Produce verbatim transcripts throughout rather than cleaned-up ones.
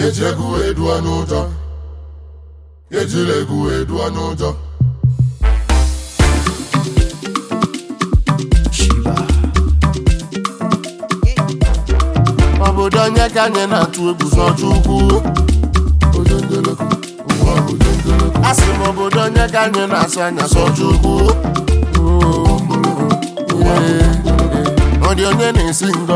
eji egwu edu n'ụjọ ejila egwu edu n'ụjọ obodo onye ka anyị na-atụ egwu n'ọchụ ukwu asị m obodo onye ka anyị na-asụ anya n'ọchụ ukwu ọ dị onye na-esi ngọ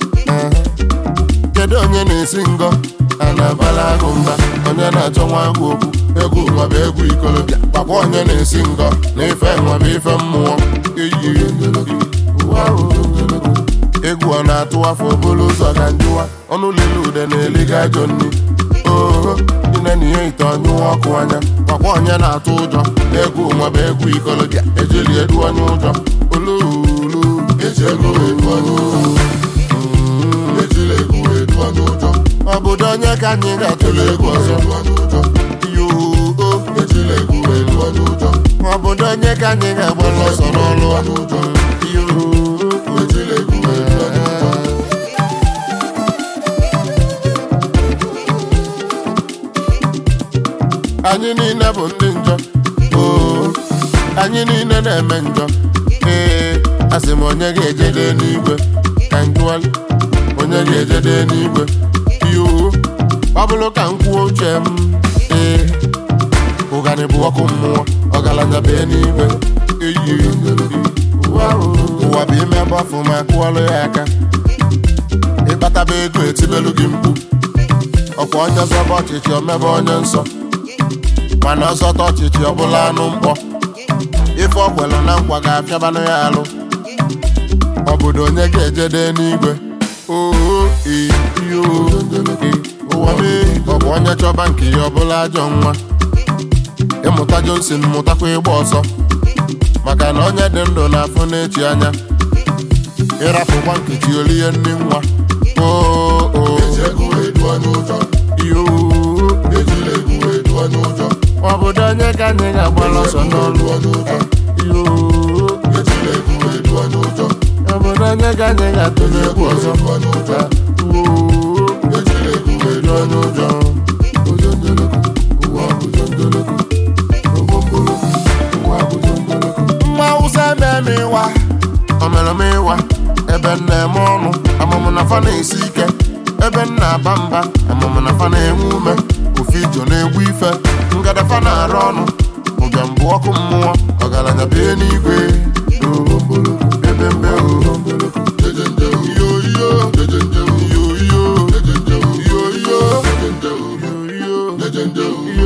kedu onye na-esi ngọ a na-abala agụ mba onye na-achọ nwa agwụ okwu egwu nwaba egwu ikolobịa gwakwa onye na-esi ngọ na ife nwaba ife mmụọ eyiri egwu ọ na-atụ afọ obolo ụzọ ga njụwa ọnụ lele ude na-eliga ajọ nri oho ine na ihe ite ọnyụwa ọkụ anya gwakwa onye na-atụ ụjọ egwu nwaba egwu ikolobịa ejili edu onye ụjọ olulu eji egwu edu onye ụjọ ejili egwu edu onye ụjọ obodo onye ka anyị ga-atụle egwu ọzọ yoo ejila egwu edu onye ụjọ obodo onye ka anyị ga-agbalị ọsọ n'ọlụ yoo ejila egwu edu onye ụjọ anyị niile bụ ndị njọ oo anyị niile na-eme njọ ee asị m onye ga-ejede n'igwe ka njụali onye ga-ejede n'igwe yoo ọ bụrụ ka m kwuo uche m ee ụganị bụ ọkụ mmụọ ọgaranya bee n'igwe eyi ụwa bụ ime gbafụ ma kụọlụ ya aka ịkpataba ego etibelu gị mkpu ọkwa onye zọba ọchịchị omebe onye nsọ mana ọzọta ọchịchị ọbụla anụ mkpọ ife ọkwelụ na nkwa ga-apịabanụ ya alụ obodo onye ga-ejede n'igwe oo iyo ụwa mee ọ bụ onye chọba nke ya ọbụla ajọ nwa ịmụta Johnson mụtakwa ịgba ọsọ maka na onye dị ndụ na-afụ n'echi anya ịrapụkwa nkechi olie nne nwa oo obodo onye ka anyị ga-agbala ọsọ n'ọlụ obodo onye ka anyị ga-atụle egwu ọzọ nwa Hausa eme ịwa omeremịwa ebe nna-eme ọnụ amụmụ na fa na-esi ike ebe nna aba mba amụmụ na fa na-enwe ume ofe ijo na-egbu ife ngadafa na-arụ ọnụ ụbịam bụ ọkụ mmụọ ọgaranya bee n'igwe ebe mbe yo yo yo yo